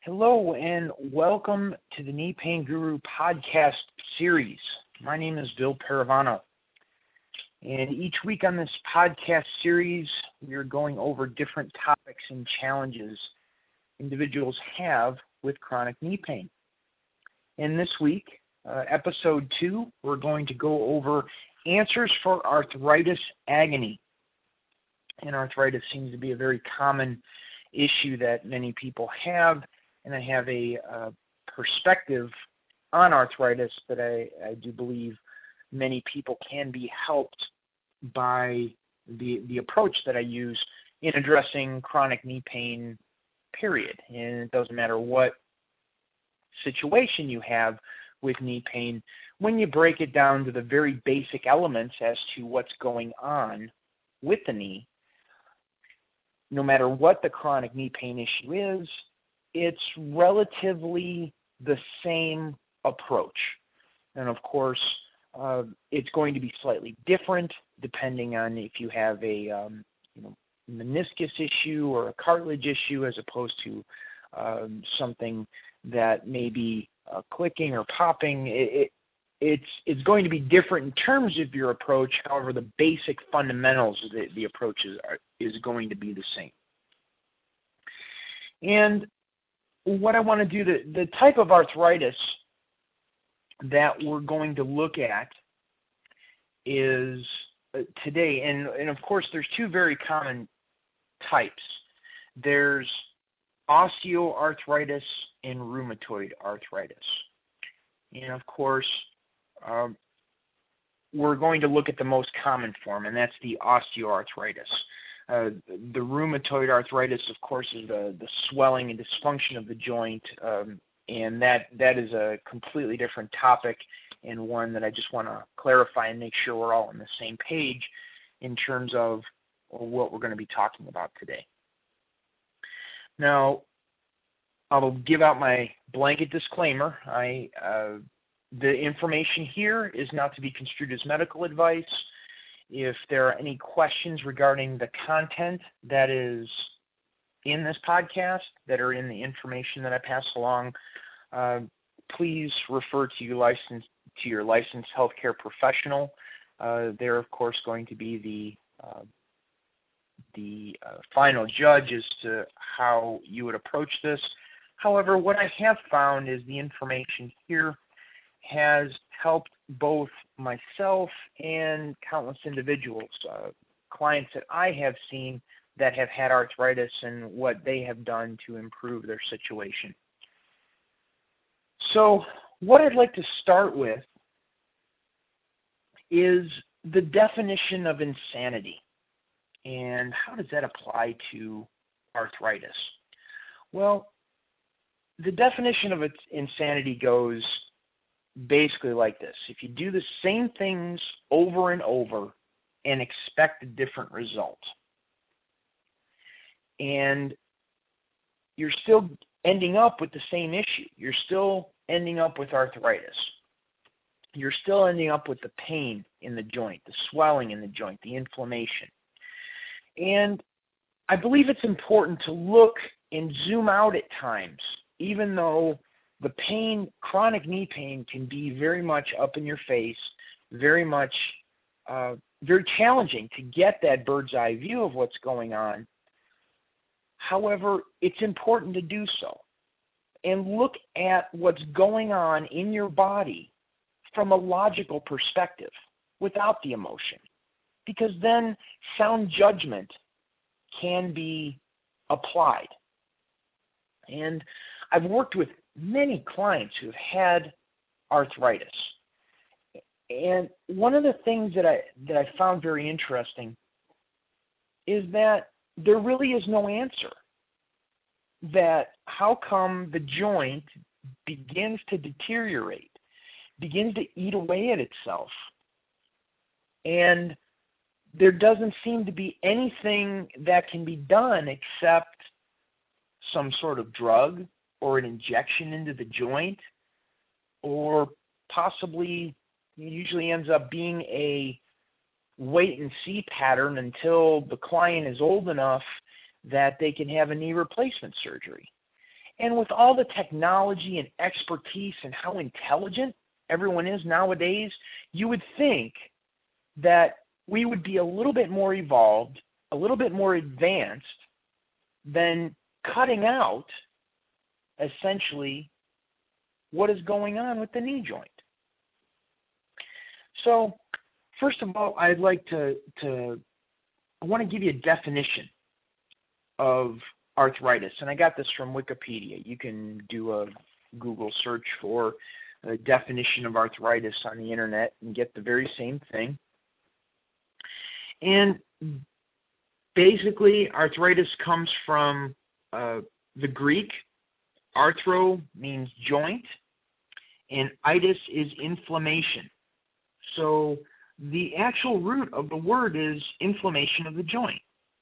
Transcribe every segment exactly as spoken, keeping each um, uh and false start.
Hello and welcome to the Knee Pain Guru podcast series. My name is Bill Paravano, and each week on this podcast series, we are going over different topics and challenges individuals have with chronic knee pain. And this week, uh, episode two, we're going to go over answers for arthritis agony. And arthritis seems to be a very common issue that many people have. And I have a uh, perspective on arthritis that I, I do believe many people can be helped by the the approach that I use in addressing chronic knee pain, period. And it doesn't matter what situation you have with knee pain, when you break it down to the very basic elements as to what's going on with the knee, no matter what the chronic knee pain issue is, it's relatively the same approach. And of course, uh, it's going to be slightly different depending on if you have a um, you know, meniscus issue or a cartilage issue as opposed to um, something that may be uh, clicking or popping. It, it, it's, it's going to be different in terms of your approach. However, the basic fundamentals of the, the approach is, are, is going to be the same. And what I want to do, the, the type of arthritis that we're going to look at is uh, today, and, and of course there's two very common types. There's osteoarthritis and rheumatoid arthritis. And of course, um, we're going to look at the most common form, and that's the osteoarthritis. Uh, the rheumatoid arthritis, of course, is the, the swelling and dysfunction of the joint, um, and that, that is a completely different topic and one that I just want to clarify and make sure we're all on the same page in terms of what we're going to be talking about today. Now, I'll give out my blanket disclaimer. I, uh, the information here is not to be construed as medical advice. If there are any questions regarding the content that is in this podcast, that are in the information that I pass along, uh, please refer to your licensed to your licensed healthcare professional. Uh, they're of course going to be the uh, the uh, final judge as to how you would approach this. However, what I have found is the information here has helped both myself and countless individuals, uh, clients that I have seen that have had arthritis and what they have done to improve their situation. So what I'd like to start with is the definition of insanity and how does that apply to arthritis? Well, the definition of insanity goes basically like this. If you do the same things over and over and expect a different result, and you're still ending up with the same issue, you're still ending up with arthritis, you're still ending up with the pain in the joint, the swelling in the joint, the inflammation. And I believe it's important to look and zoom out at times, even though the pain, chronic knee pain, can be very much up in your face, very much, uh, very challenging to get that bird's eye view of what's going on. However, it's important to do so and look at what's going on in your body from a logical perspective without the emotion, because then sound judgment can be applied. And I've worked with many clients who have had arthritis. And one of the things that I that I found very interesting is that there really is no answer. That how come the joint begins to deteriorate, begins to eat away at itself, and there doesn't seem to be anything that can be done except some sort of drug or an injection into the joint, or possibly it usually ends up being a wait and see pattern until the client is old enough that they can have a knee replacement surgery. And with all the technology and expertise and how intelligent everyone is nowadays, you would think that we would be a little bit more evolved, a little bit more advanced than cutting out essentially what is going on with the knee joint. So, first of all, I'd like to, to I want to give you a definition of arthritis, and I got this from Wikipedia. You can do a Google search for a definition of arthritis on the internet and get the very same thing. And basically, arthritis comes from uh, the Greek. Arthro means joint, and itis is inflammation. So the actual root of the word is inflammation of the joint.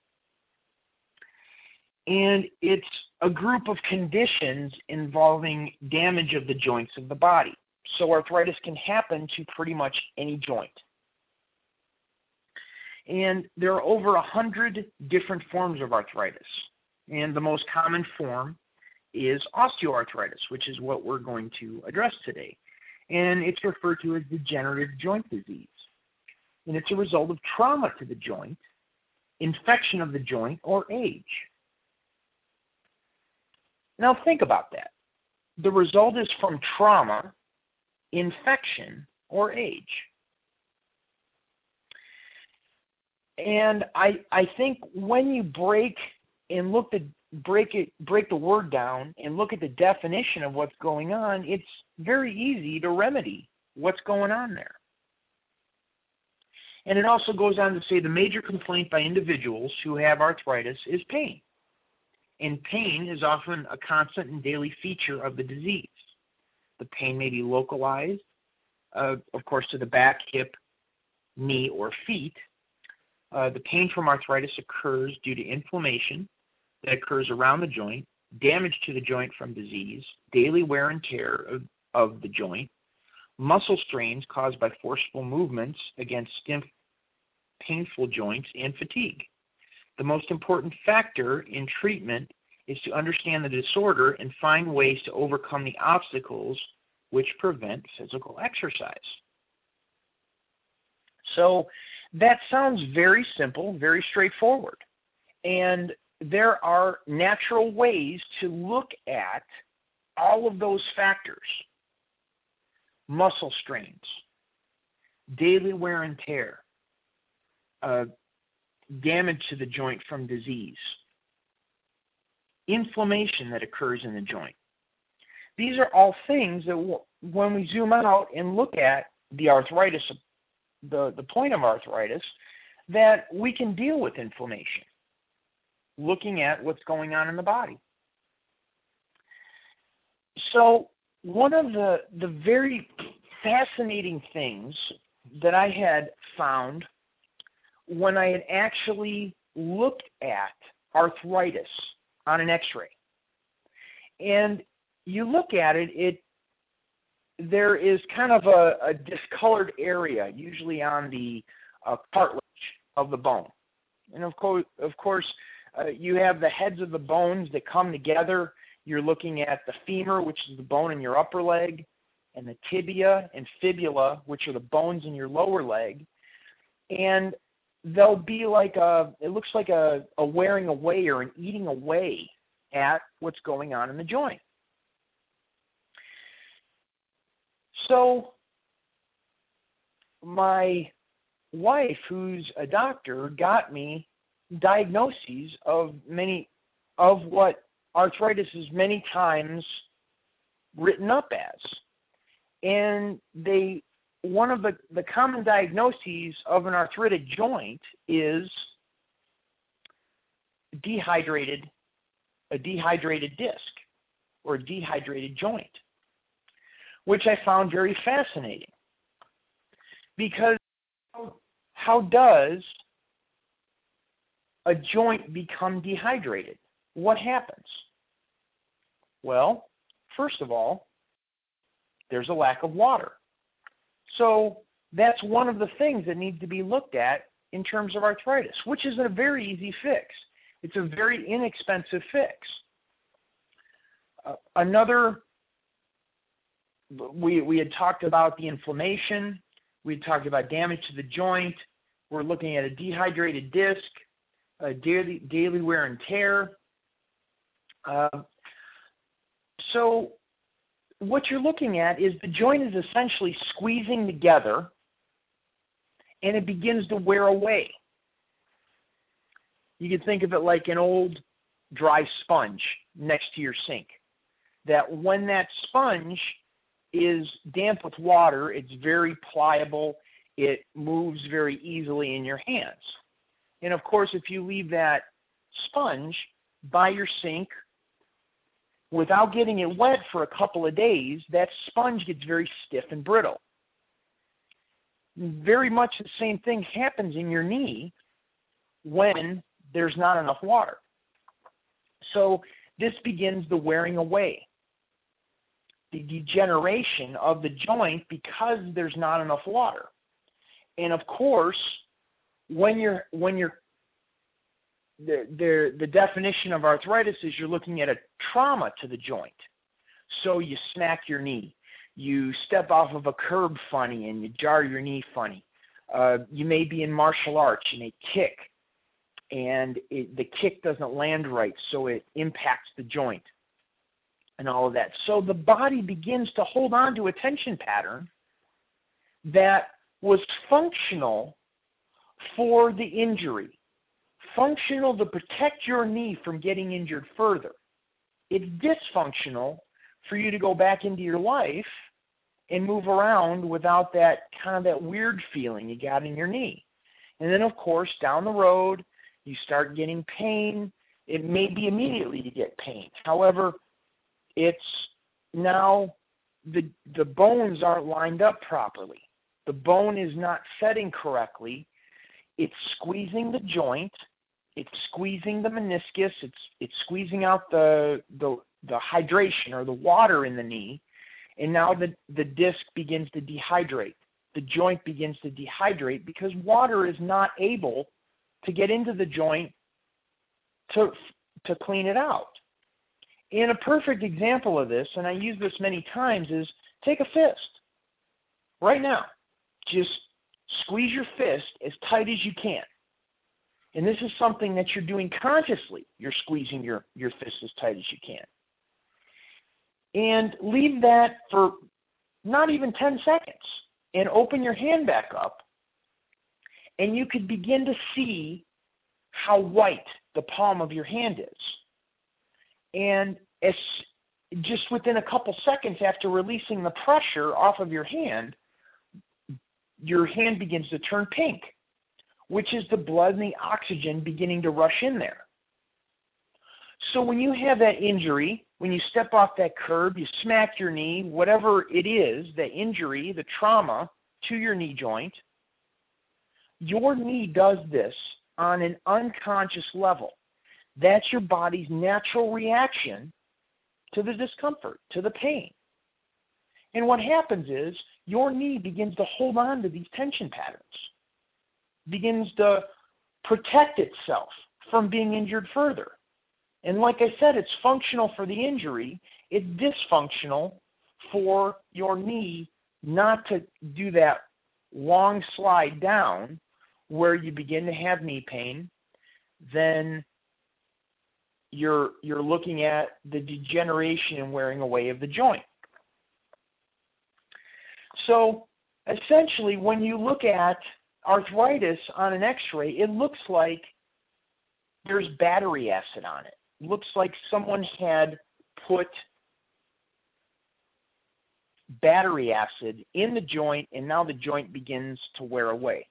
And it's a group of conditions involving damage of the joints of the body. So arthritis can happen to pretty much any joint. And there are over a hundred different forms of arthritis. And the most common form is osteoarthritis, which is what we're going to address today. And it's referred to as degenerative joint disease. And it's a result of trauma to the joint, infection of the joint, or age. Now think about that. The result is from trauma, infection, or age. And I I think when you break and look the break it break the word down and look at the definition of what's going on, it's very easy to remedy what's going on there. And it also goes on to say the major complaint by individuals who have arthritis is pain. And pain is often a constant and daily feature of the disease. The pain may be localized, uh, of course, to the back, hip, knee, or feet. Uh, the pain from arthritis occurs due to inflammation that occurs around the joint, damage to the joint from disease, daily wear and tear of, of the joint, muscle strains caused by forceful movements against stiff, painful joints, and fatigue. The most important factor in treatment is to understand the disorder and find ways to overcome the obstacles which prevent physical exercise. So that sounds very simple, very straightforward. And there are natural ways to look at all of those factors. Muscle strains, daily wear and tear, uh, damage to the joint from disease, inflammation that occurs in the joint. These are all things that w- when we zoom out and look at the arthritis, the, the point of arthritis, that we can deal with inflammation, looking at what's going on in the body. So one of the, the very fascinating things that I had found when I had actually looked at arthritis on an x-ray. And you look at it, it there is kind of a, a discolored area, usually on the uh, cartilage of the bone. And of course, of course uh, you have the heads of the bones that come together. You're looking at the femur, which is the bone in your upper leg, and the tibia and fibula, which are the bones in your lower leg. And they'll be like a, it looks like a, a wearing away or an eating away at what's going on in the joint. So my wife, who's a doctor, got me diagnoses of many of what arthritis is many times written up as. And they one of the, the common diagnoses of an arthritic joint is dehydrated, a dehydrated disc or a dehydrated joint, which I found very fascinating. Because how does a joint become dehydrated? What happens? Well, first of all, there's a lack of water. So that's one of the things that needs to be looked at in terms of arthritis, which is a very easy fix. It's a very inexpensive fix. another, we, we had talked about the inflammation. We had talked about damage to the joint. We're looking at a dehydrated disc, a daily, daily wear and tear. Uh, so what you're looking at is the joint is essentially squeezing together, and it begins to wear away. You can think of it like an old dry sponge next to your sink, that when that sponge is damp with water, it's very pliable, it moves very easily in your hands. And of course, if you leave that sponge by your sink without getting it wet for a couple of days, that sponge gets very stiff and brittle. Very much the same thing happens in your knee when there's not enough water. So this begins the wearing away, the degeneration of the joint because there's not enough water. And of course, when you're when you're the the the definition of arthritis is you're looking at a trauma to the joint. So you smack your knee, you step off of a curb funny, and you jar your knee funny. Uh, you may be in martial arts and a kick, and it, the kick doesn't land right, so it impacts the joint and all of that. So the body begins to hold on to a tension pattern that was functional for the injury, functional to protect your knee from getting injured further. It's dysfunctional for you to go back into your life and move around without that kind of that weird feeling you got in your knee. And then, of course, down the road, you start getting pain. It may be immediately you get pain. However, it's now the the bones aren't lined up properly. The bone is not setting correctly. It's squeezing the joint. It's squeezing the meniscus. It's it's squeezing out the the the hydration or the water in the knee. And now the, the disc begins to dehydrate. The joint begins to dehydrate because water is not able to get into the joint to to clean it out. And a perfect example of this, and I use this many times, is take a fist. Right now, just squeeze your fist as tight as you can. And this is something that you're doing consciously. You're squeezing your, your fist as tight as you can. And leave that for not even ten seconds. And open your hand back up. And you could begin to see how white the palm of your hand is. And as, just within a couple seconds after releasing the pressure off of your hand, your hand begins to turn pink, which is the blood and the oxygen beginning to rush in there. So when you have that injury, when you step off that curb, you smack your knee, whatever it is, the injury, the trauma to your knee joint, your knee does this on an unconscious level. That's your body's natural reaction to the discomfort, to the pain. And what happens is your knee begins to hold on to these tension patterns, begins to protect itself from being injured further. And like I said, it's functional for the injury. It's dysfunctional for your knee not to do that long slide down where you begin to have knee pain. Then you're you're looking at the degeneration and wearing away of the joint. So essentially, when you look at arthritis on an x-ray, it looks like there's battery acid on it. It looks like someone had put battery acid in the joint, and now the joint begins to wear away.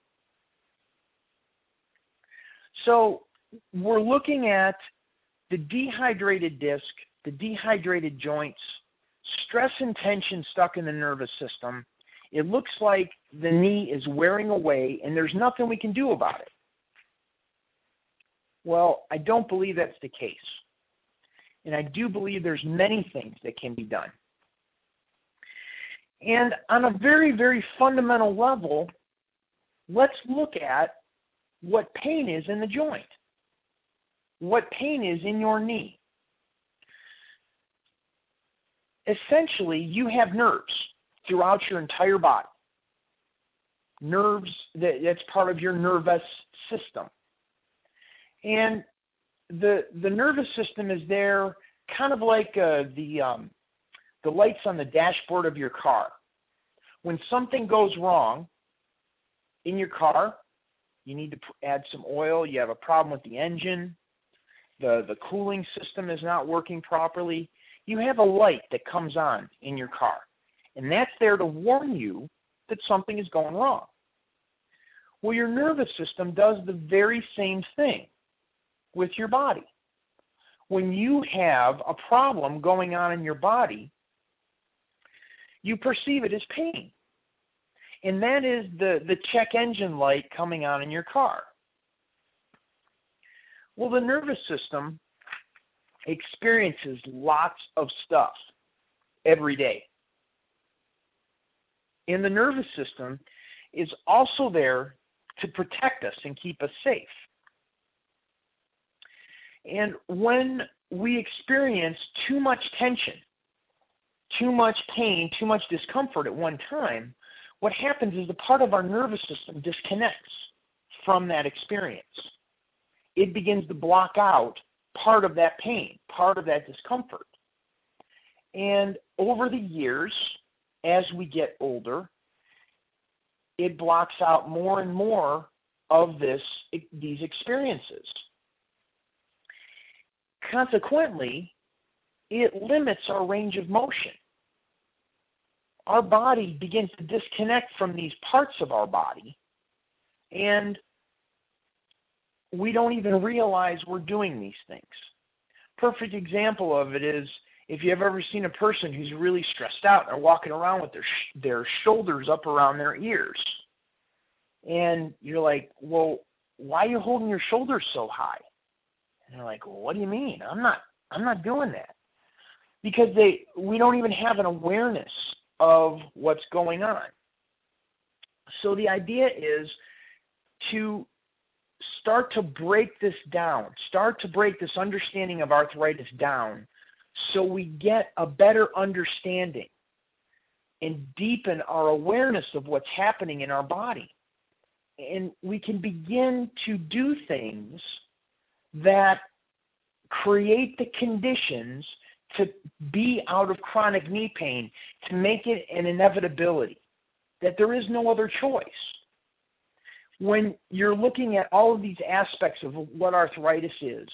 So we're looking at the dehydrated disc, the dehydrated joints, stress and tension stuck in the nervous system. It looks like the knee is wearing away, and there's nothing we can do about it. Well, I don't believe that's the case. And I do believe there's many things that can be done. And on a very, very fundamental level, let's look at what pain is in the joint, what pain is in your knee. essentially you have nerves throughout your entire body. Nerves, that, that's part of your nervous system. And the the nervous system is there kind of like uh, the um, the lights on the dashboard of your car. When something goes wrong in your car, you need to add some oil, you have a problem with the engine, the, the cooling system is not working properly, you have a light that comes on in your car. And that's there to warn you that something is going wrong. Well, your nervous system does the very same thing with your body. When you have a problem going on in your body, you perceive it as pain. And that is the, the check engine light coming on in your car. Well, the nervous system experiences lots of stuff every day. And the nervous system is also there to protect us and keep us safe. And when we experience too much tension, too much pain, too much discomfort at one time, what happens is the part of our nervous system disconnects from that experience. It begins to block out part of that pain, part of that discomfort. And over the years, as we get older, it blocks out more and more of this, these experiences. Consequently, it limits our range of motion. Our body begins to disconnect from these parts of our body, and we don't even realize we're doing these things. Perfect example of it is if you've ever seen a person who's really stressed out and they're walking around with their sh- their shoulders up around their ears, and you're like, well, why are you holding your shoulders so high? And they're like, well, what do you mean? I'm not I'm not doing that. Because they we don't even have an awareness of what's going on. So the idea is to start to break this down, start to break this understanding of arthritis down so we get a better understanding and deepen our awareness of what's happening in our body. And we can begin to do things that create the conditions to be out of chronic knee pain, to make it an inevitability, that there is no other choice. When you're looking at all of these aspects of what arthritis is,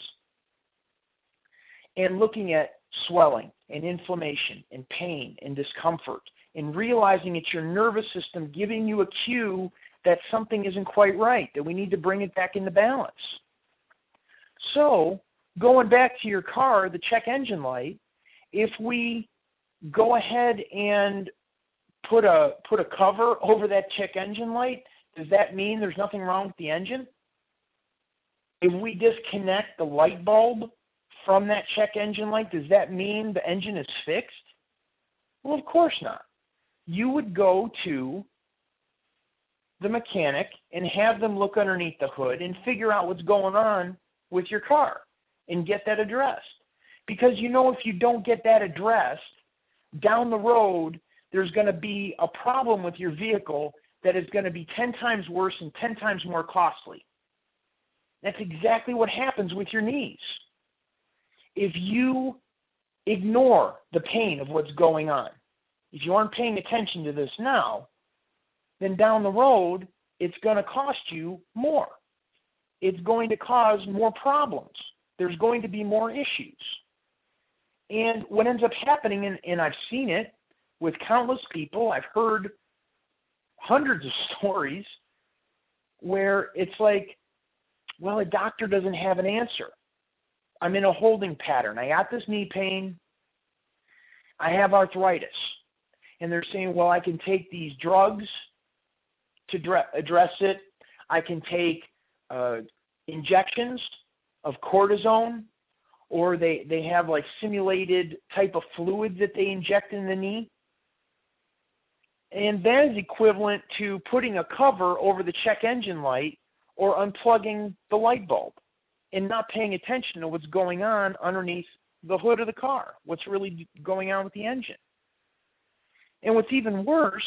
and looking at swelling and inflammation and pain and discomfort, and realizing it's your nervous system giving you a cue that something isn't quite right, that we need to bring it back into balance. So, going back to your car, the check engine light, if we go ahead and put a put a cover over that check engine light, does that mean there's nothing wrong with the engine? If we disconnect the light bulb from that check engine light, does that mean the engine is fixed? Well, of course not. You would go to the mechanic and have them look underneath the hood and figure out what's going on with your car and get that addressed. Because you know if you don't get that addressed, down the road there's going to be a problem with your vehicle that is going to be ten times worse and ten times more costly. That's exactly what happens with your knees. If you ignore the pain of what's going on, if you aren't paying attention to this now, then down the road, it's going to cost you more. It's going to cause more problems. There's going to be more issues. And what ends up happening, and, and I've seen it with countless people, I've heard hundreds of stories where it's like, well, a doctor doesn't have an answer. I'm in a holding pattern. I got this knee pain. I have arthritis. And they're saying, well, I can take these drugs to dre- address it. I can take uh, injections of cortisone, or they, they have like simulated type of fluid that they inject in the knee. And that is equivalent to putting a cover over the check engine light or unplugging the light bulb and not paying attention to what's going on underneath the hood of the car, what's really going on with the engine. And what's even worse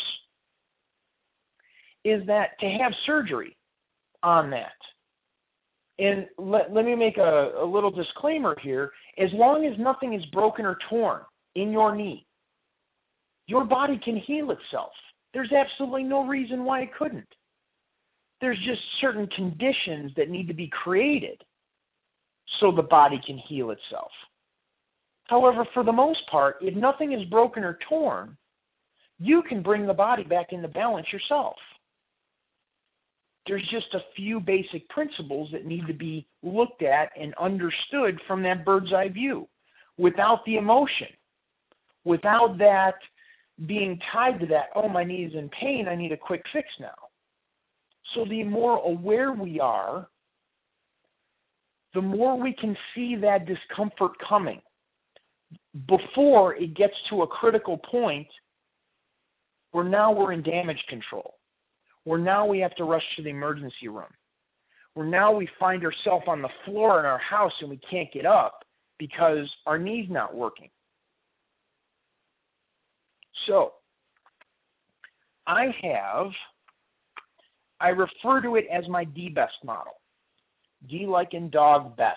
is that to have surgery on that, and let, let me make a, a little disclaimer here, as long as nothing is broken or torn in your knee, your body can heal itself. There's absolutely no reason why it couldn't. There's just certain conditions that need to be created so the body can heal itself. However, for the most part, if nothing is broken or torn, you can bring the body back into balance yourself. There's just a few basic principles that need to be looked at and understood from that bird's eye view, without the emotion, without that being tied to that, oh, my knee is in pain, I need a quick fix now. So the more aware we are, the more we can see that discomfort coming before it gets to a critical point where now we're in damage control, where now we have to rush to the emergency room, where now we find ourselves on the floor in our house and we can't get up because our knee's not working. So I have, I refer to it as my D-Best model. D like in dog, best.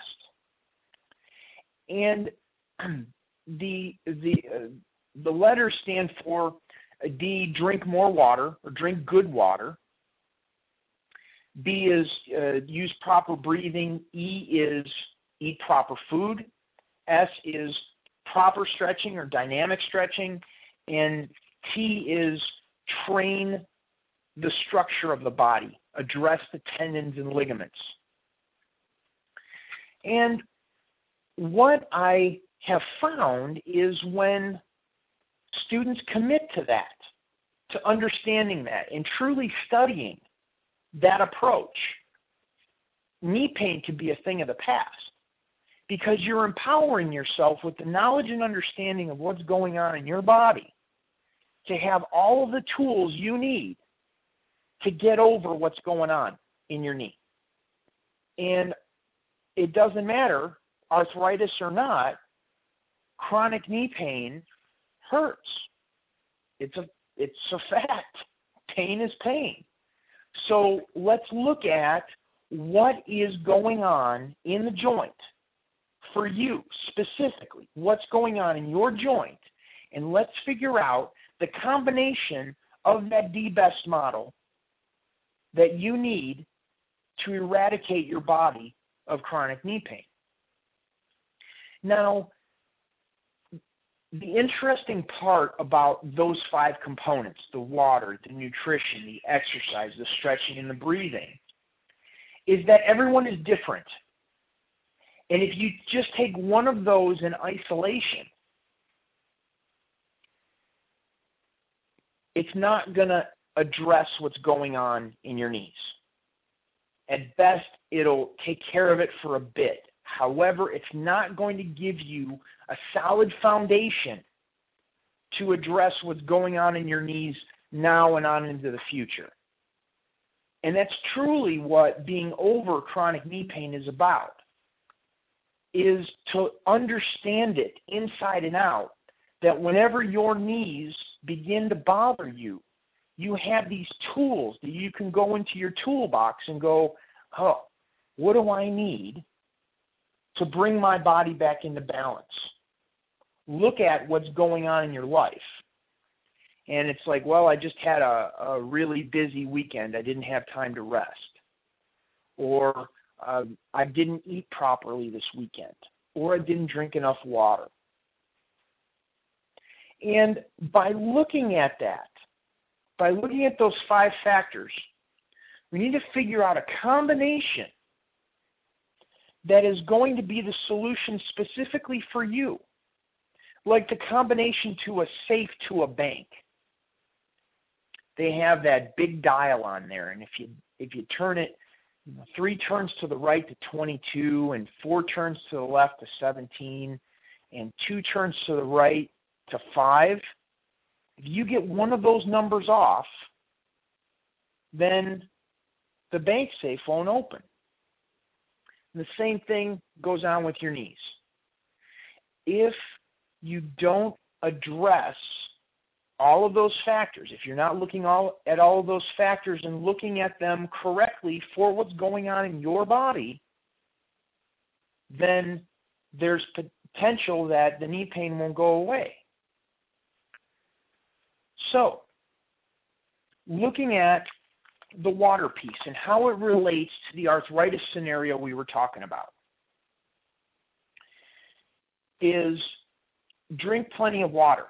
And the the uh, the letters stand for uh, D, drink more water, or drink good water. B is uh, use proper breathing. E is eat proper food. S is proper stretching or dynamic stretching. And T is train the structure of the body, address the tendons and ligaments. And what I have found is when students commit to that, to understanding that, and truly studying that approach, knee pain can be a thing of the past, because you're empowering yourself with the knowledge and understanding of what's going on in your body to have all of the tools you need to get over what's going on in your knee. And it doesn't matter, arthritis or not, chronic knee pain hurts. It's a it's a fact. Pain is pain. So let's look at what is going on in the joint for you specifically. What's going on in your joint, and let's figure out the combination of that D-Best model that you need to eradicate your body of chronic knee pain. Now, the interesting part about those five components, the water, the nutrition, the exercise, the stretching, and the breathing, is that everyone is different. And if you just take one of those in isolation, it's not going to address what's going on in your knees. At best, it'll take care of it for a bit. However, it's not going to give you a solid foundation to address what's going on in your knees now and on into the future. And that's truly what being over chronic knee pain is about, is to understand it inside and out, that whenever your knees begin to bother you, you have these tools that you can go into your toolbox and go, oh, what do I need to bring my body back into balance? Look at what's going on in your life. And it's like, well, I just had a, a really busy weekend. I didn't have time to rest. Or uh, I didn't eat properly this weekend. Or I didn't drink enough water. And by looking at that, by looking at those five factors, we need to figure out a combination that is going to be the solution specifically for you, like the combination to a safe to a bank. They have that big dial on there, and if you if you turn it you know, three turns to the right to twenty-two, and four turns to the left to seventeen, and two turns to the right to five, if you get one of those numbers off, then the bank safe won't open. And the same thing goes on with your knees. if you don't address all of those factors, if you're not looking all at all of those factors and looking at them correctly for what's going on in your body, then there's potential that the knee pain won't go away. So, looking at the water piece and how it relates to the arthritis scenario we were talking about is drink plenty of water.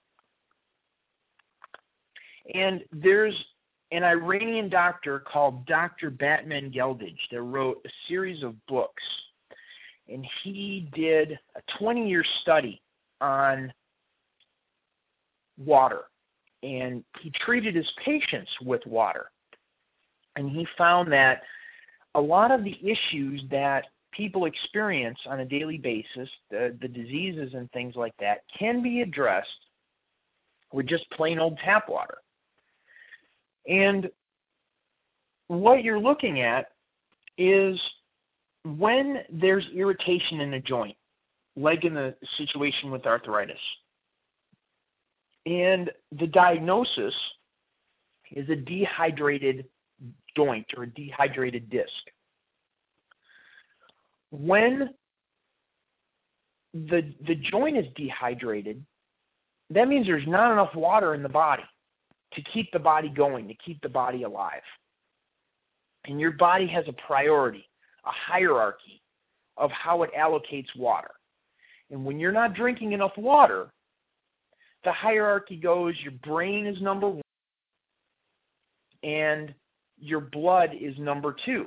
And there's an Iranian doctor called Doctor Batman Geldage that wrote a series of books. And he did a twenty-year study on water. And he treated his patients with water. And he found that a lot of the issues that people experience on a daily basis, the, the diseases and things like that, can be addressed with just plain old tap water. And what you're looking at is when there's irritation in a joint, like in the situation with arthritis, and the diagnosis is a dehydrated joint or a dehydrated disc. When the the joint is dehydrated, that means there's not enough water in the body to keep the body going, to keep the body alive. And your body has a priority, a hierarchy of how it allocates water. And when you're not drinking enough water, the hierarchy goes, your brain is number one, and your blood is number two.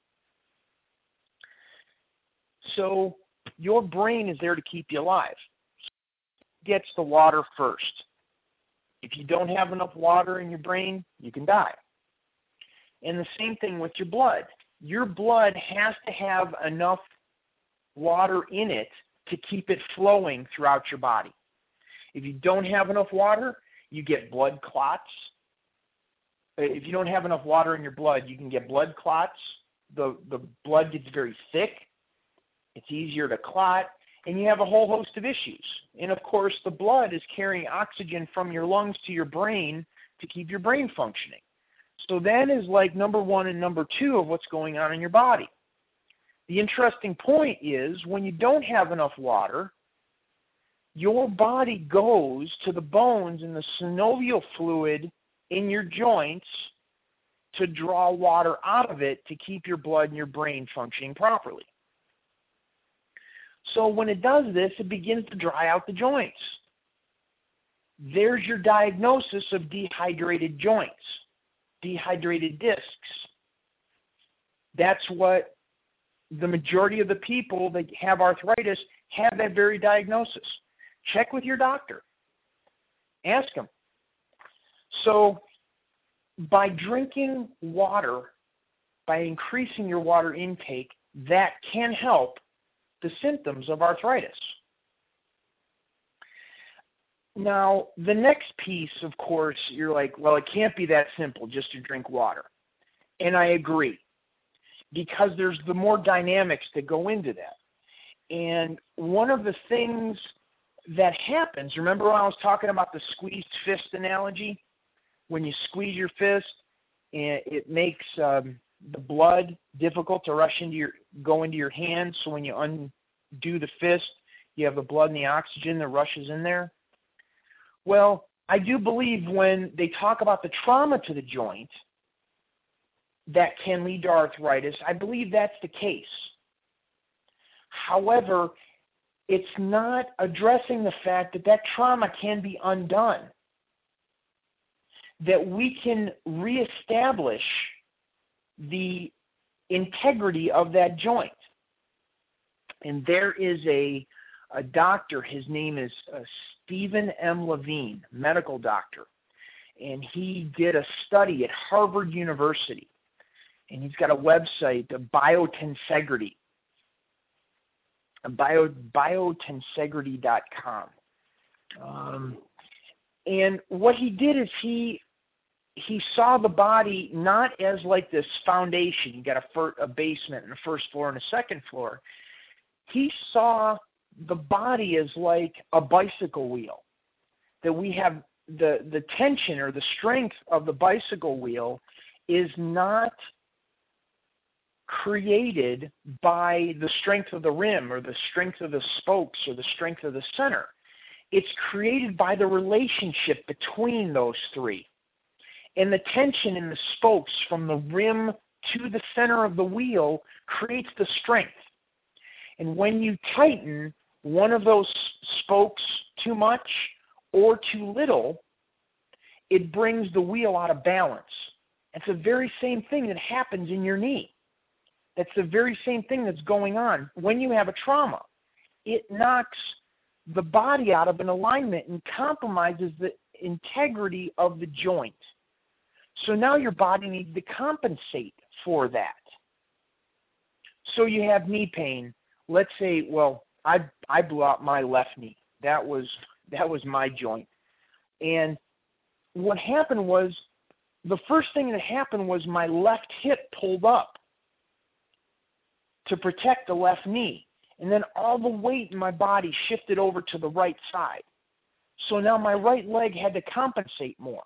So your brain is there to keep you alive. It gets the water first. If you don't have enough water in your brain, you can die. And the same thing with your blood. Your blood has to have enough water in it to keep it flowing throughout your body. If you don't have enough water, you get blood clots. If you don't have enough water in your blood, you can get blood clots. The, the blood gets very thick. It's easier to clot. And you have a whole host of issues. And, of course, the blood is carrying oxygen from your lungs to your brain to keep your brain functioning. So that is like number one and number two of what's going on in your body. The interesting point is when you don't have enough water, your body goes to the bones and the synovial fluid in your joints to draw water out of it to keep your blood and your brain functioning properly. So when it does this, it begins to dry out the joints. There's your diagnosis of dehydrated joints, dehydrated discs. That's what the majority of the people that have arthritis have, that very diagnosis. Check with your doctor. Ask them. So by drinking water, by increasing your water intake, that can help the symptoms of arthritis. Now, the next piece, of course, you're like, well, it can't be that simple just to drink water. And I agree, because there's the more dynamics that go into that. And one of the things that happens, remember when I was talking about the squeezed fist analogy? When you squeeze your fist, it makes um, the blood difficult to rush into your, go into your hand. So when you undo the fist, you have the blood and the oxygen that rushes in there. Well, I do believe when they talk about the trauma to the joint that can lead to arthritis, I believe that's the case. However, it's not addressing the fact that that trauma can be undone, that we can reestablish the integrity of that joint. And there is a, a doctor, his name is uh, Stephen M. Levine, medical doctor, and he did a study at Harvard University, and he's got a website, the Biotensegrity, bio, biotensegrity dot com. Um, and what he did is he he saw the body not as like this foundation. You got a, fir- a basement and a first floor and a second floor. He saw the body is like a bicycle wheel, that we have the, the tension or the strength of the bicycle wheel is not created by the strength of the rim or the strength of the spokes or the strength of the center. It's created by the relationship between those three. And the tension in the spokes from the rim to the center of the wheel creates the strength. And when you tighten one of those spokes too much or too little, it brings the wheel out of balance. It's the very same thing that happens in your knee. That's the very same thing that's going on when you have a trauma. It knocks the body out of an alignment and compromises the integrity of the joint. So now your body needs to compensate for that. So you have knee pain. Let's say, well, I I blew out my left knee. That was that was my joint. And what happened was, the first thing that happened was my left hip pulled up to protect the left knee. And then all the weight in my body shifted over to the right side. So now my right leg had to compensate more.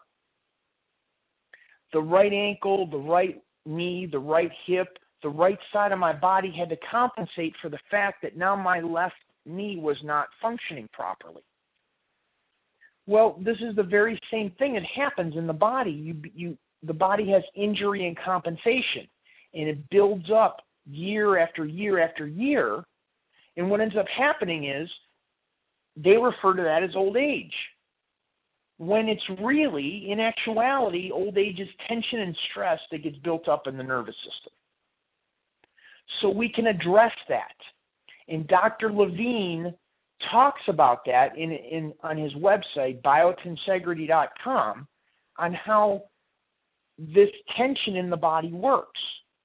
The right ankle, the right knee, the right hip, the right side of my body had to compensate for the fact that now my left knee was not functioning properly. Well, this is the very same thing that happens in the body. You, you, the body has injury and compensation, and it builds up year after year after year. And what ends up happening is they refer to that as old age, when it's really, in actuality, old age is tension and stress that gets built up in the nervous system. So we can address that. And Doctor Levine talks about that in, in on his website, biotensegrity dot com, on how this tension in the body works.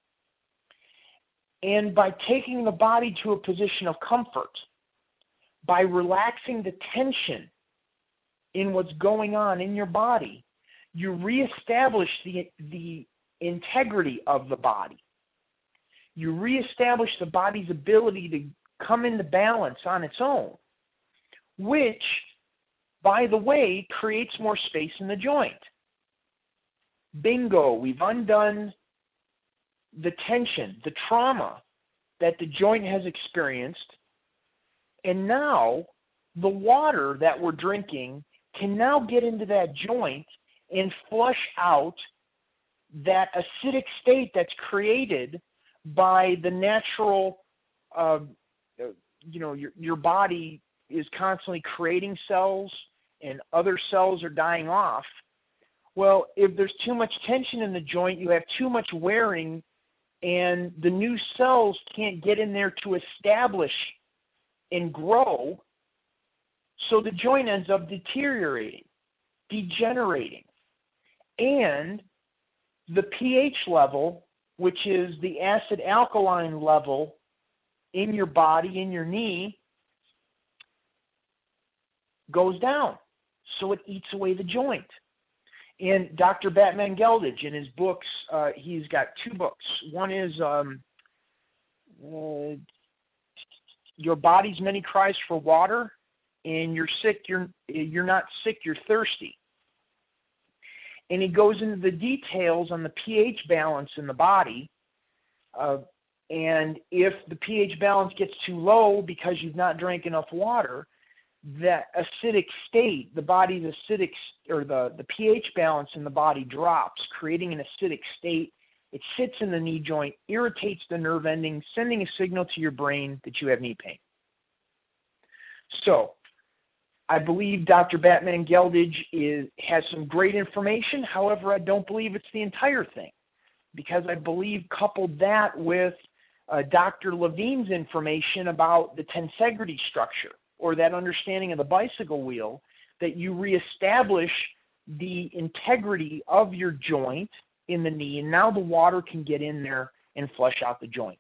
And by taking the body to a position of comfort, by relaxing the tension in what's going on in your body, you reestablish the, the integrity of the body. You reestablish the body's ability to come into balance on its own, which, by the way, creates more space in the joint. Bingo, we've undone the tension, the trauma that the joint has experienced, and now the water that we're drinking can now get into that joint and flush out that acidic state that's created by the natural, uh, you know, your, your body is constantly creating cells and other cells are dying off. Well, if there's too much tension in the joint, you have too much wearing, and the new cells can't get in there to establish and grow, so the joint ends up deteriorating, degenerating. And the pH level, which is the acid-alkaline level in your body, in your knee, goes down. So it eats away the joint. And Doctor Batman Geldage, in his books, uh, he's got two books. One is um, uh, Your Body's Many Cries for Water, and You're Sick, You're, you're Not Sick, You're Thirsty. And he goes into the details on the pH balance in the body. Uh, and if the pH balance gets too low because you've not drank enough water, that acidic state, the body's acidic, or the, the pH balance in the body drops, creating an acidic state. It sits in the knee joint, irritates the nerve ending, sending a signal to your brain that you have knee pain. So, I believe Doctor Batman Geldage is, has some great information. However, I don't believe it's the entire thing, because I believe coupled that with uh, Doctor Levine's information about the tensegrity structure, or that understanding of the bicycle wheel, that you reestablish the integrity of your joint in the knee, and now the water can get in there and flush out the joint.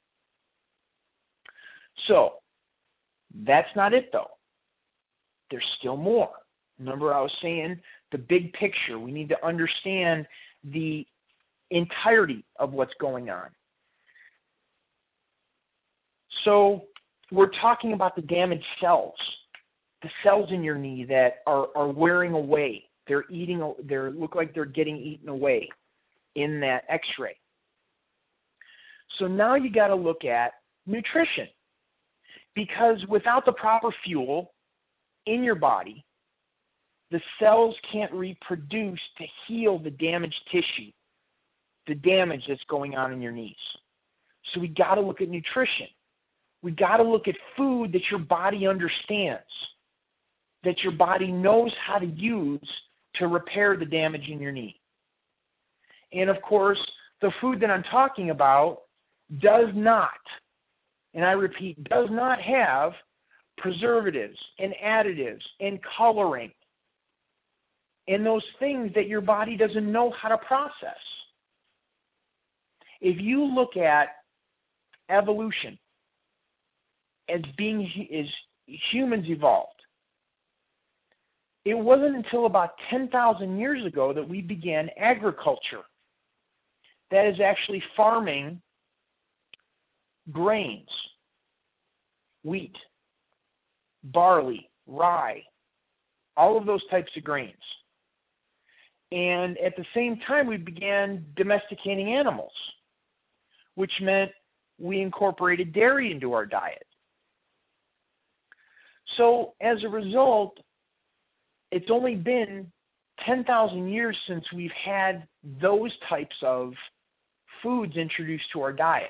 So, that's not it though. There's still more. Remember, I was saying the big picture. We need to understand the entirety of what's going on. So we're talking about the damaged cells, the cells in your knee that are, are wearing away. They're eating, they look like they're getting eaten away in that x-ray. So now you got to look at nutrition, because without the proper fuel in your body, the cells can't reproduce to heal the damaged tissue, the damage that's going on in your knees. So we got to look at nutrition. We got to look at food that your body understands, that your body knows how to use to repair the damage in your knee. And of course, the food that I'm talking about does not, and I repeat, does not have preservatives and additives and coloring and those things that your body doesn't know how to process. If you look at evolution as being as humans evolved, it wasn't until about ten thousand years ago that we began agriculture. That is actually farming grains, wheat, barley, rye, all of those types of grains. And at the same time, we began domesticating animals, which meant we incorporated dairy into our diet. So as a result, it's only been ten thousand years since we've had those types of foods introduced to our diets,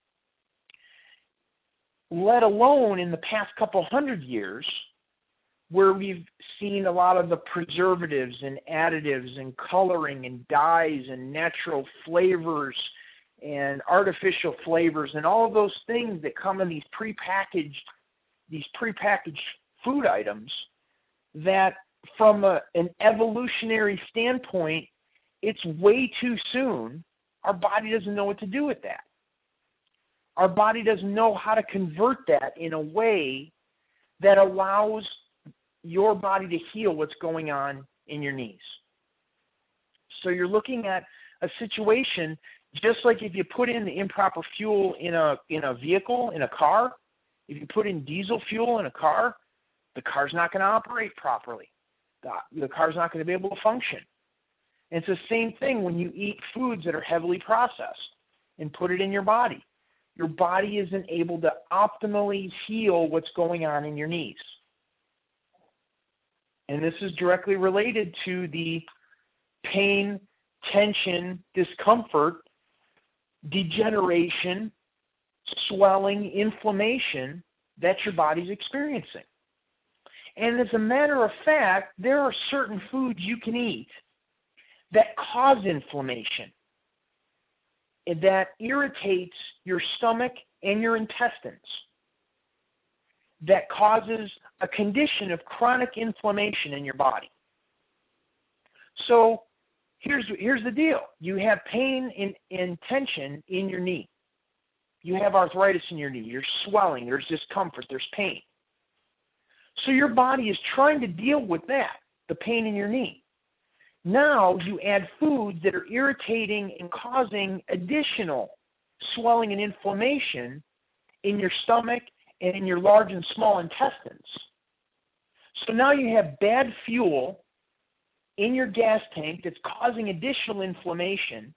let alone in the past couple hundred years where we've seen a lot of the preservatives and additives and coloring and dyes and natural flavors and artificial flavors and all of those things that come in these prepackaged these prepackaged food items that from a, an evolutionary standpoint, it's way too soon. Our body doesn't know what to do with that. Our body doesn't know how to convert that in a way that allows your body to heal what's going on in your knees. So you're looking at a situation just like if you put in the improper fuel in a in a vehicle, in a car. If you put in diesel fuel in a car, the car's not going to operate properly. The, the car's not going to be able to function. And it's the same thing when you eat foods that are heavily processed and put it in your body. Your body isn't able to optimally heal what's going on in your knees. And this is directly related to the pain, tension, discomfort, degeneration, swelling, inflammation that your body's experiencing. And as a matter of fact, there are certain foods you can eat that cause inflammation, that irritates your stomach and your intestines, that causes a condition of chronic inflammation in your body. So here's, here's the deal. You have pain and, and tension in your knee. You have arthritis in your knee. You're swelling. There's discomfort. There's pain. So your body is trying to deal with that, the pain in your knee. Now you add foods that are irritating and causing additional swelling and inflammation in your stomach and in your large and small intestines. So now you have bad fuel in your gas tank that's causing additional inflammation,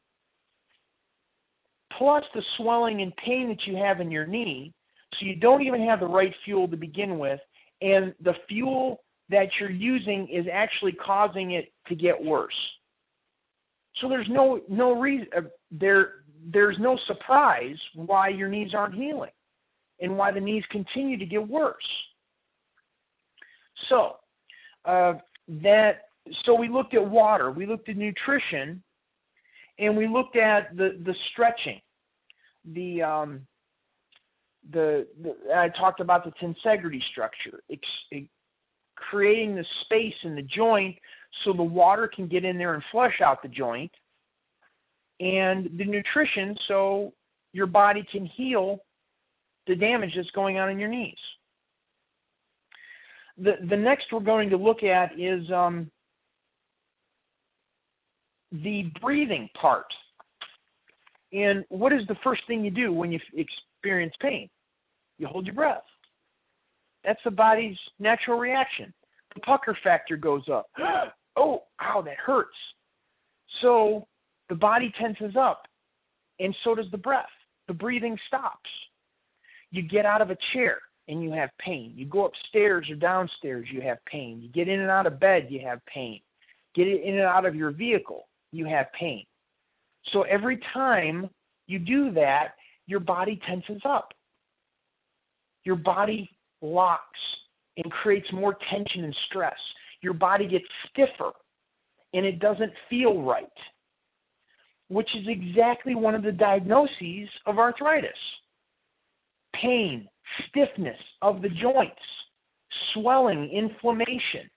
plus the swelling and pain that you have in your knee, so you don't even have the right fuel to begin with, and the fuel that you're using is actually causing it to get worse. So there's no no reason uh, there there's no surprise why your knees aren't healing and why the knees continue to get worse. So uh, that so we looked at water, we looked at nutrition, and we looked at the the stretching, the um, the, the I talked about the tensegrity structure, ex, ex, creating the space in the joint so the water can get in there and flush out the joint, and the nutrition so your body can heal the damage that's going on in your knees. The the next we're going to look at is um, the breathing part. And what is the first thing you do when you experience pain? You hold your breath. That's the body's natural reaction. The pucker factor goes up. Oh, ow, that hurts. So the body tenses up, and so does the breath. The breathing stops. You get out of a chair, and you have pain. You go upstairs or downstairs, you have pain. You get in and out of bed, you have pain. Get in and out of your vehicle, you have pain. So every time you do that, your body tenses up. Your body locks and creates more tension and stress. Your body gets stiffer, and it doesn't feel right, which is exactly one of the diagnoses of arthritis. Pain, stiffness of the joints, swelling, inflammation,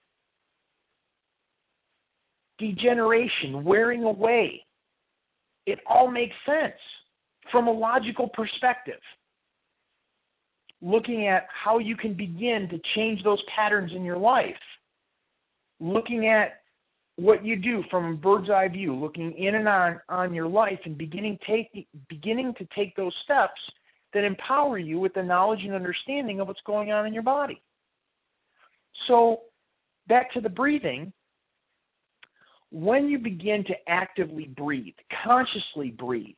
degeneration, wearing away. It all makes sense from a logical perspective. Looking at how you can begin to change those patterns in your life. Looking at what you do from a bird's eye view, looking in and on, on your life and beginning, take, beginning to take those steps that empower you with the knowledge and understanding of what's going on in your body. So back to the breathing, when you begin to actively breathe, consciously breathe,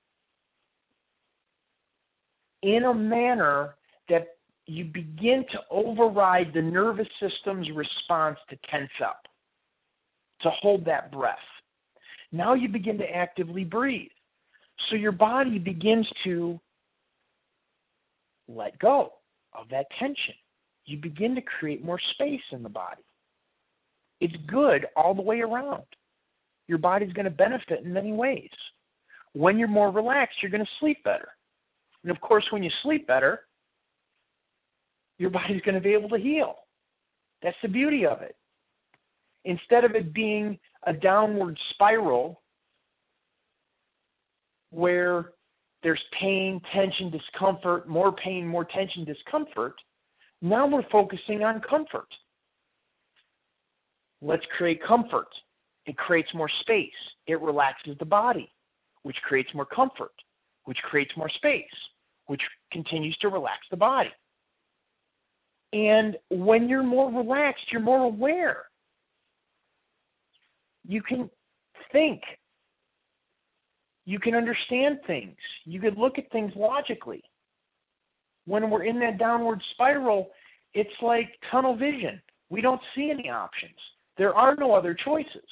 in a manner that you begin to override the nervous system's response to tense up, to hold that breath. Now you begin to actively breathe. So your body begins to let go of that tension. You begin to create more space in the body. It's good all the way around. Your body's going to benefit in many ways. When you're more relaxed, you're going to sleep better. And of course, when you sleep better, your body's going to be able to heal. That's the beauty of it. Instead of it being a downward spiral where there's pain, tension, discomfort, more pain, more tension, discomfort, now we're focusing on comfort. Let's create comfort. It creates more space. It relaxes the body, which creates more comfort, which creates more space, which continues to relax the body. And when you're more relaxed, you're more aware. You can think. You can understand things. You can look at things logically. When we're in that downward spiral, it's like tunnel vision. We don't see any options. There are no other choices.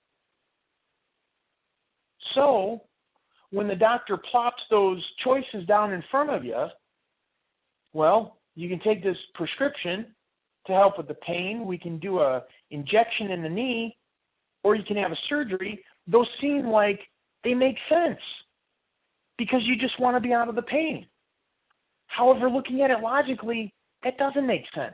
So, when the doctor plops those choices down in front of you, well, you can take this prescription to help with the pain. We can do a injection in the knee, or you can have a surgery. Those seem like they make sense because you just want to be out of the pain. However, looking at it logically, that doesn't make sense.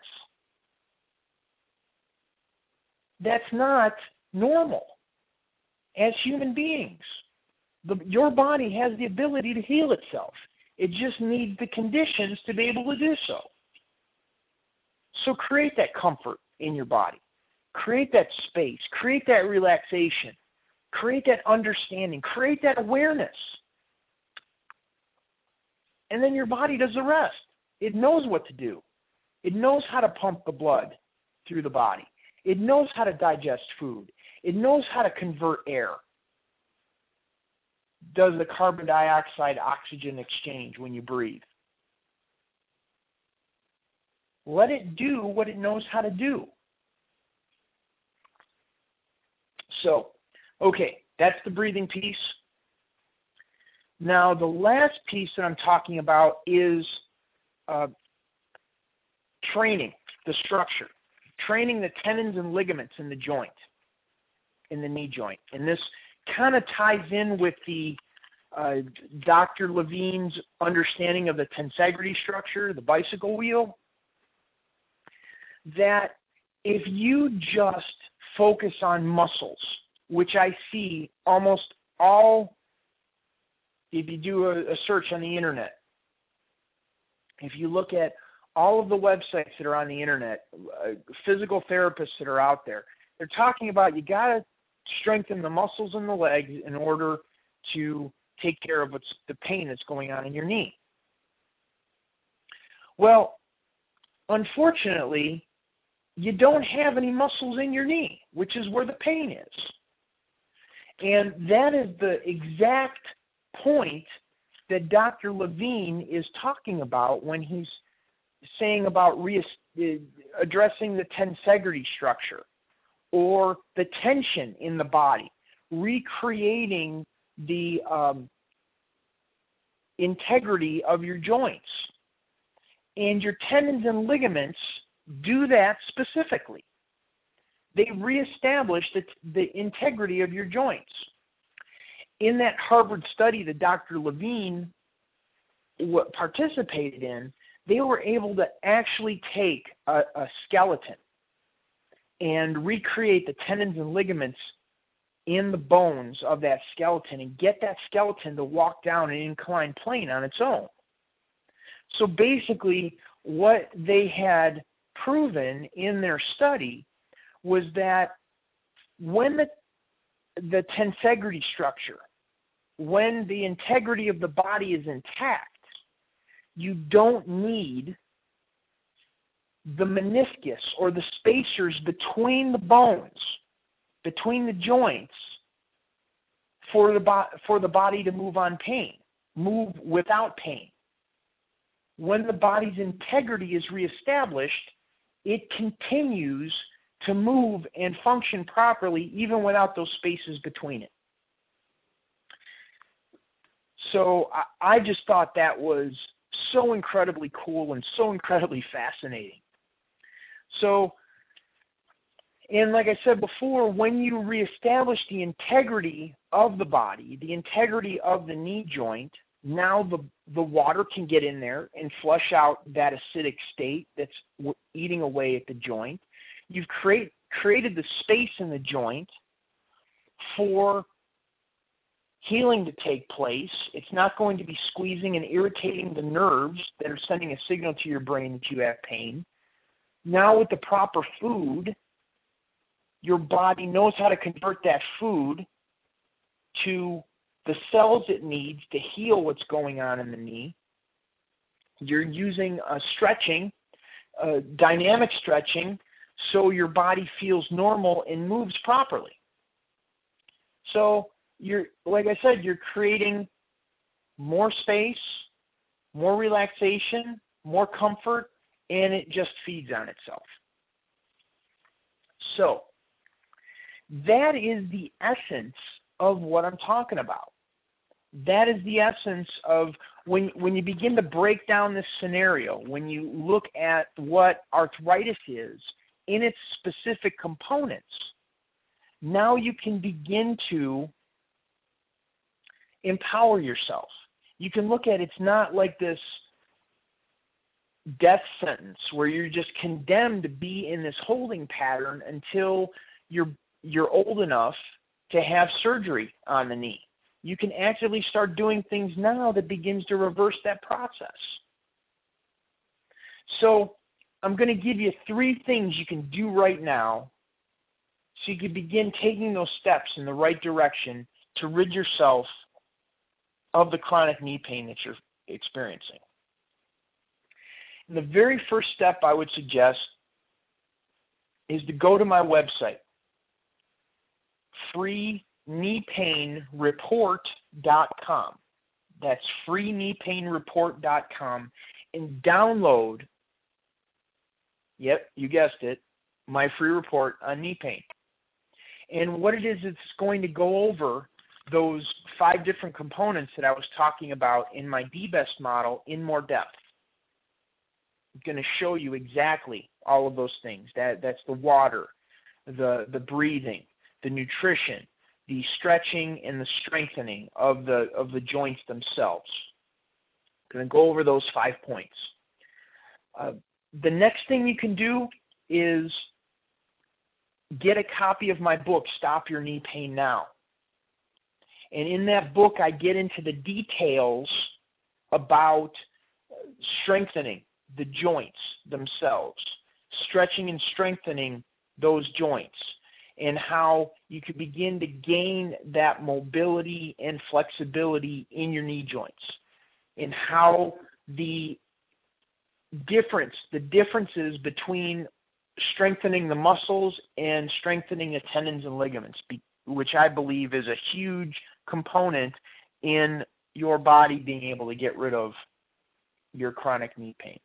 That's not normal. As human beings, the, your body has the ability to heal itself. It just needs the conditions to be able to do so. So create that comfort in your body. Create that space. Create that relaxation. Create that understanding. Create that awareness. And then your body does the rest. It knows what to do. It knows how to pump the blood through the body. It knows how to digest food. It knows how to convert air. Does the carbon dioxide oxygen exchange when you breathe? Let it do what it knows how to do. So, okay, that's the breathing piece. Now, the last piece that I'm talking about is uh, training the structure, training the tendons and ligaments in the joint, in the knee joint. And this kind of ties in with the uh, Doctor Levine's understanding of the tensegrity structure, the bicycle wheel, that if you just focus on muscles, which I see almost all, if you do a, a search on the internet, if you look at all of the websites that are on the internet, uh, physical therapists that are out there, they're talking about you got to strengthen the muscles in the legs in order to take care of what's the pain that's going on in your knee. Well, unfortunately, you don't have any muscles in your knee, which is where the pain is. And that is the exact point that Doctor Levine is talking about when he's saying about re- addressing the tensegrity structure or the tension in the body, recreating the um, integrity of your joints. And your tendons and ligaments do that specifically. They reestablish the, the integrity of your joints. In that Harvard study that Doctor Levine participated in, they were able to actually take a, a skeleton and recreate the tendons and ligaments in the bones of that skeleton and get that skeleton to walk down an inclined plane on its own. So basically, what they had proven in their study was that when the, the tensegrity structure, when the integrity of the body is intact, you don't need the meniscus or the spacers between the bones, between the joints, for the, bo- for the body to move on pain, move without pain. When the body's integrity is reestablished, it continues to move and function properly even without those spaces between it. So I, I just thought that was so incredibly cool and so incredibly fascinating. So, and like I said before, when you reestablish the integrity of the body, the integrity of the knee joint, now the, the water can get in there and flush out that acidic state that's eating away at the joint. You've create, created the space in the joint for healing to take place. It's not going to be squeezing and irritating the nerves that are sending a signal to your brain that you have pain. Now with the proper food, your body knows how to convert that food to the cells it needs to heal what's going on in the knee. You're using a stretching, uh, dynamic stretching, so your body feels normal and moves properly. So you're, like I said, you're creating more space, more relaxation, more comfort, and it just feeds on itself. So that is the essence of what I'm talking about. That is the essence of when when you begin to break down this scenario, when you look at what arthritis is in its specific components, now you can begin to empower yourself. You can look at it's not like this death sentence where you're just condemned to be in this holding pattern until you're you're old enough to have surgery on the knee. You can actively start doing things now that begins to reverse that process. So I'm going to give you three things you can do right now so you can begin taking those steps in the right direction to rid yourself of the chronic knee pain that you're experiencing. And the very first step I would suggest is to go to my website, free knee pain report dot com. That's free knee pain report dot com, and download, yep, you guessed it, my free report on knee pain. And what it is, it's going to go over those five different components that I was talking about in my D-Best model in more depth. I'm going to show you exactly all of those things. That that's the water, the the breathing, the nutrition, the stretching and the strengthening of the of the joints themselves. I'm going to go over those five points. Uh, the next thing you can do is get a copy of my book, Stop Your Knee Pain Now. And in that book, I get into the details about strengthening the joints themselves, stretching and strengthening those joints, and how you can begin to gain that mobility and flexibility in your knee joints, and how the difference, the differences between strengthening the muscles and strengthening the tendons and ligaments, which I believe is a huge component in your body being able to get rid of your chronic knee pain.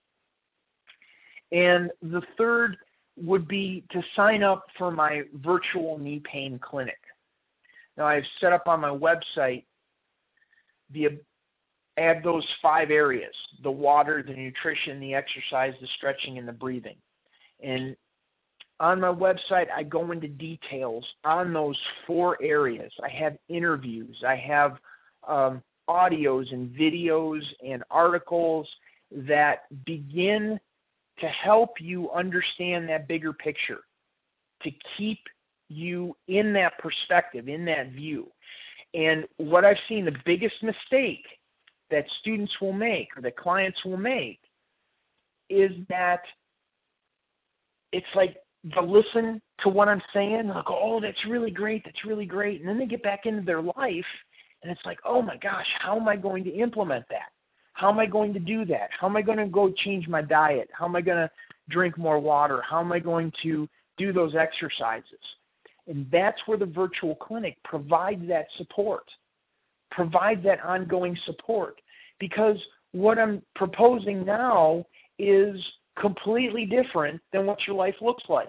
And the third would be to sign up for my virtual knee pain clinic. Now, I've set up on my website the add those five areas: the water, the nutrition, the exercise, the stretching, and the breathing. And on my website, I go into details on those four areas. I have interviews. I have um, audios and videos and articles that begin to help you understand that bigger picture, to keep you in that perspective, in that view. And what I've seen, the biggest mistake that students will make or that clients will make is that it's like they'll listen to what I'm saying, and they'll go, oh, that's really great, that's really great. And then they get back into their life, and it's like, oh my gosh, how am I going to implement that? How am I going to do that? How am I going to go change my diet? How am I going to drink more water? How am I going to do those exercises? And that's where the virtual clinic provides that support, provides that ongoing support. Because what I'm proposing now is completely different than what your life looks like.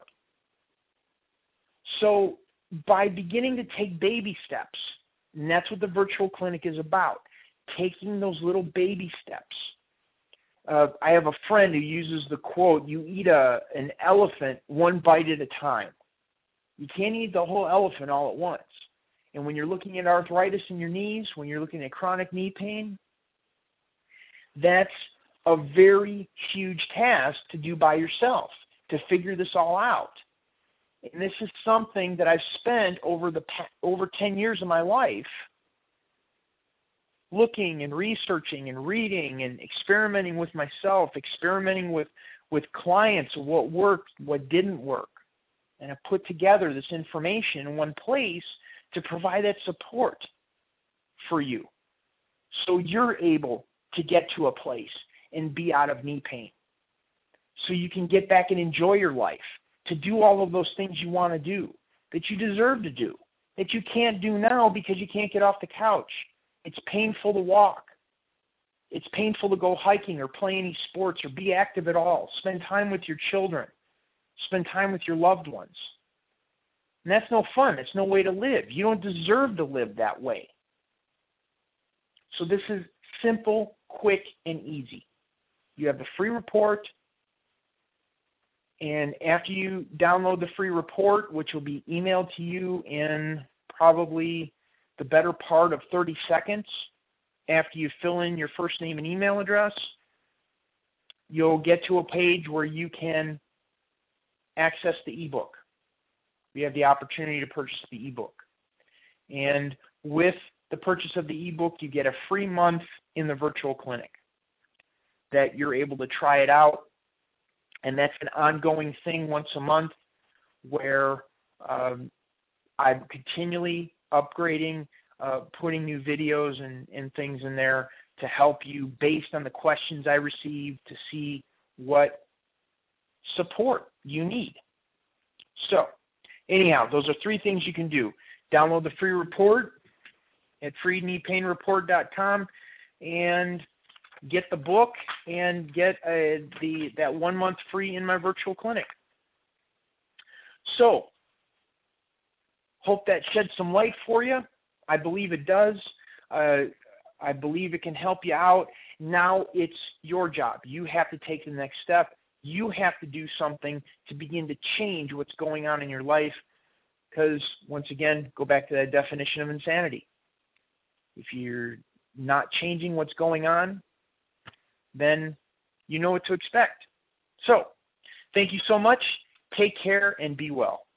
So by beginning to take baby steps, and that's what the virtual clinic is about, taking those little baby steps. Uh, I have a friend who uses the quote, you eat a, an elephant one bite at a time. You can't eat the whole elephant all at once. And when you're looking at arthritis in your knees, when you're looking at chronic knee pain, that's a very huge task to do by yourself, to figure this all out. And this is something that I've spent over the over ten years of my life looking and researching and reading and experimenting with myself, experimenting with, with clients, what worked, what didn't work. And I put together this information in one place to provide that support for you, so you're able to get to a place and be out of knee pain, so you can get back and enjoy your life, to do all of those things you want to do, that you deserve to do, that you can't do now because you can't get off the couch. It's painful to walk. It's painful to go hiking or play any sports or be active at all. Spend time with your children. Spend time with your loved ones. And that's no fun. That's no way to live. You don't deserve to live that way. So this is simple, quick, and easy. You have the free report, and after you download the free report, which will be emailed to you in probably the better part of thirty seconds, after you fill in your first name and email address, you'll get to a page where you can access the ebook. You have the opportunity to purchase the ebook. And with the purchase of the ebook, you get a free month in the virtual clinic that you're able to try it out. And that's an ongoing thing once a month where um, I'm continually upgrading, uh, putting new videos and, and things in there to help you based on the questions I receive to see what support you need. So anyhow, those are three things you can do. Download the free report at free knee pain report dot com and get the book and get uh, the that one month free in my virtual clinic. So hope that sheds some light for you. I believe it does. Uh, I believe it can help you out. Now it's your job. You have to take the next step. You have to do something to begin to change what's going on in your life, because, once again, go back to that definition of insanity. If you're not changing what's going on, then you know what to expect. So, thank you so much. Take care and be well.